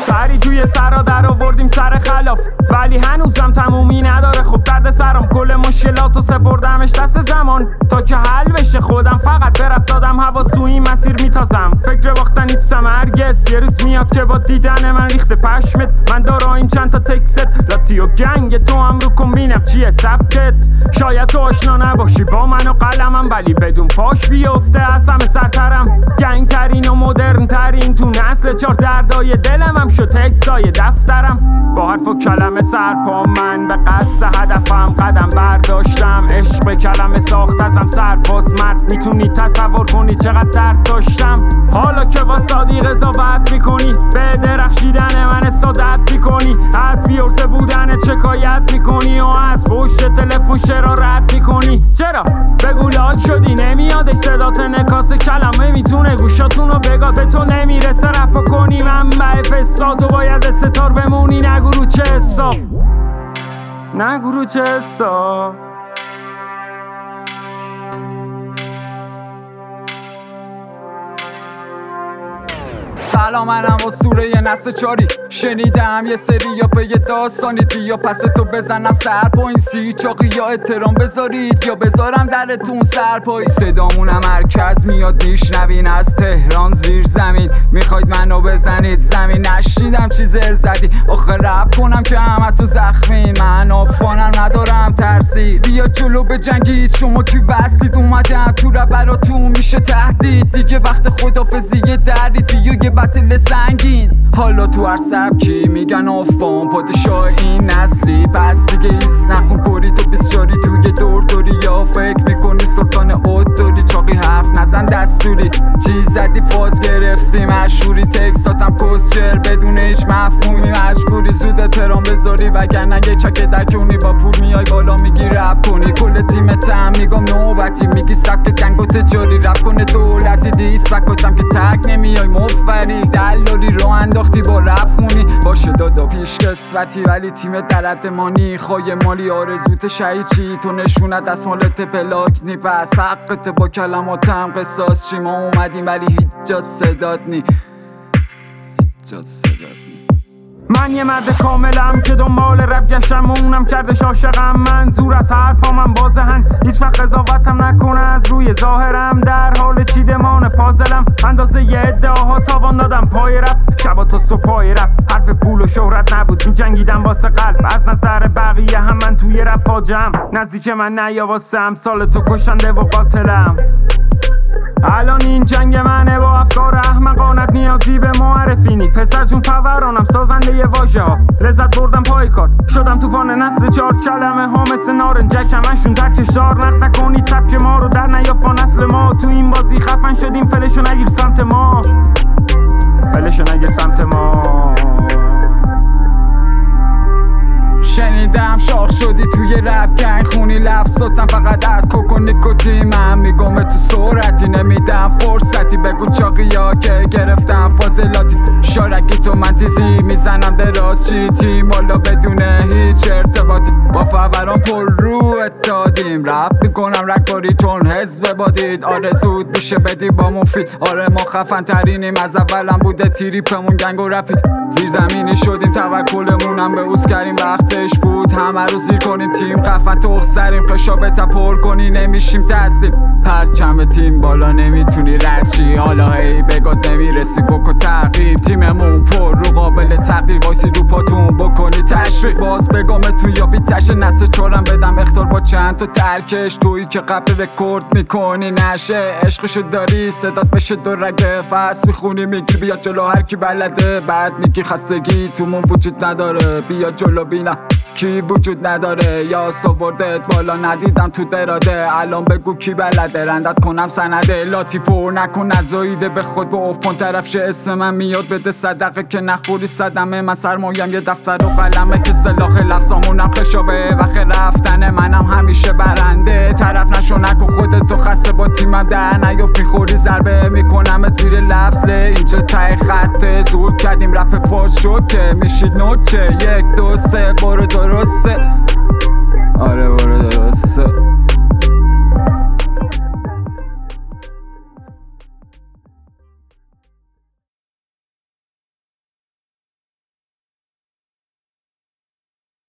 سری توی سرا در آوردیم سر خلاف، ولی هنوزم تمومی نداره. خب درد سرم کل مشکلاتو سپردمش دست زمان تا که حل بشه. خودم فقط به رب دادم هوا سوی مسیر میتازم. فکر باختن نیستم هرگز، یه روز میاد که با دیدن من ریخته پشمت. من داراییم چند تا تکست لاتی و گنگ، تو هم رو کن بینم چیه سبکت. شاید تو آشنا نباشی با من و قلمم، ولی بدون پاش بیفته از همه سرترم. گنگ ترین و مدرن ترین تو نسل چار، دردای دلم هم شد تکسای دفترم. با حرف و کلمه سرپا من به قصد هدفم قدم برداشتم. عشق به کلمه ساخت ازم سرباز مرد، میتونی تصور کنی چقدر درد داشتم. حالا که واسادی قضاوت میکنی، به درخشیدن من استادت میکنی. از بیورزه بودن شکایت میکنی و از پشت تلفن شرارت میکنی. چرا؟ بگو لال شدی نمیادش صدات، نکاس کلمه میتونه گوشاتونو بگاد. به تو نمیرسه رپا کنی منبع فساد، و باید ستار بمونی. نگو رو چه حساب، نگو رو چه حساب. سلام، منم اسطوره یه نسل چاری. شنیدم یه سری یا به یه داستانی، بیا پس تو بزنم سر با این سی چاقی. یا احترام بذارید یا بذارم درتون سرپایی. صدامونم مرکز میاد میشنوین، از تهران زیر زمین میخواید منو بزنید زمین. نشیدم چی زر زدی آخه رپ کنم که همه تو زخمین. من آفانم ندارم ترسی، بیا جلو بجنگید. شما کی بستید اومدم تو رپ براتون میشه تهدید. دیگه وقت خدافزیه درید، بیا یه بطل سنگین. حالا تو هر سبکی میگن آفان پادشاه این نسلی، پس دیگه ایست نخون کوری تو بسیاری توی دور دوری. یا فکر میکنی سلطان اوت داری، چاقی حرف نزن دستوری. چیز زدی فاز گرفتی مشهوری، تکساتم کسچر بدون هیچ مفهومی. مجبوری زود احترام بذاری وگرنه یه چکه درکونی. با پول میای بالا میگی رپ کنی، کل تیمتم میگم نوبتی. میگی سبک گنگ و تجاری رپ کنه دولتی. دیس بکتم که تک نمیای مفری، دلاری رو انداختی با رپ خونی. باشه دادا پیش قسمتی، ولی تیم درد مانی خواهی مالی. آرزوت شهید چی تو نشونت از مالت بلاک نی، پس حقت با کلماتم قصاص چی. ما اومدیم ولی هیچ جا صدات نی، هیچ جا صدات نی. من یه مرد کاملم که دنبال رپ گشتم، اونم کردش عاشقم. منظور از حرفامم بازهن، هیچ وقت قضاوتم نکنه از روی ظاهرم. در حال چیدمان پازلم، اندازه یه ادعاها تاوان دادم پای رپ. شبا تا صبح پای رپ، حرف پول و شهرت نبود، میجنگیدم واسه قلب. از نظر بقیه هم من توی رپ فاجم، نزدیک من نیا واسه امثال تو کشنده و قاتلم. الان این جنگ منه با افکار احمقانت، نیازی به معرفی نی. پسر جون فورانم سازنده ی واژه ها، لذت بردم پای کار. شدم طوفان نسل چار، کلمه ها مثل نارنجک همشون در کشار. نقد نکنید سبک ما رو در نیافا نسل ما. تو این بازی خفن شدیم، فلشو نگیر سمت ما، فلشو نگیر سمت ما. شنیدم شاخ شدی توی رپ گنگ، خونی لفظاتم فقط از کوک و نیکوتین. من میگم تو سرعتی نمیدم فرصتی، بگو چاقی ها که گرفتم فاضلاتی. شارکی تو من تیزی میزنم دراز چی تیم، والا بدون هیچ ارتباطی. با فوران پر رو دادیم، رپ میکنم رکباری چون حزب بادید. آره زود میشه بدی با مفید، آره ما خفن ترینیم. از اولم بوده تریپمون گنگ و رپی. زیر زمینی شدیم توکلمونم به اوز کردیم، وقتش بود همه رو زیر کنیم. تیم خفن تو سریم، خشابت پر کنی نمیشیم تسلیم. پرچم تیم بالا نمیتونی رد چی، حالا هی به گاز نمیرسی بکن تعقیب. تیممون پر رو قابل تقدیر، وایسی رو پاتون بکنی تشویق. باز بگم تو یا بیتش نسل چارم بدم اختار با چند تا ترکش. تویی که قبل رکورد میکنی نشه، عشقشو داری صدات بشه دو رگه. فصل میخونی میگی بیا جلو هر کی بلده، بعد میگی خستگی تومون وجود نداره. بیا جلو بینم کی وجود نداره، یا سوردت بالا ندیدم تو دراده. الان بگو کی بلده، رندت کنم سنده. لاتی پر نکن نزاییده به خود با افپون طرف شه. اسم من میاد بده صدقه که نخوری صدمه. من سرمایم یه دفتر و قلمه که سلاح لفظامونم خشابه. وقت رفتن منم همیشه برنده، طرف نشو نکن خودتو خسته با تیمم در نیفت. میخوری ضربه میکنم زیر لفظ اینجا ته خطه. زور کردیم رپ فارس شد که میشید نوچه 1 2 3 برو درسته. آره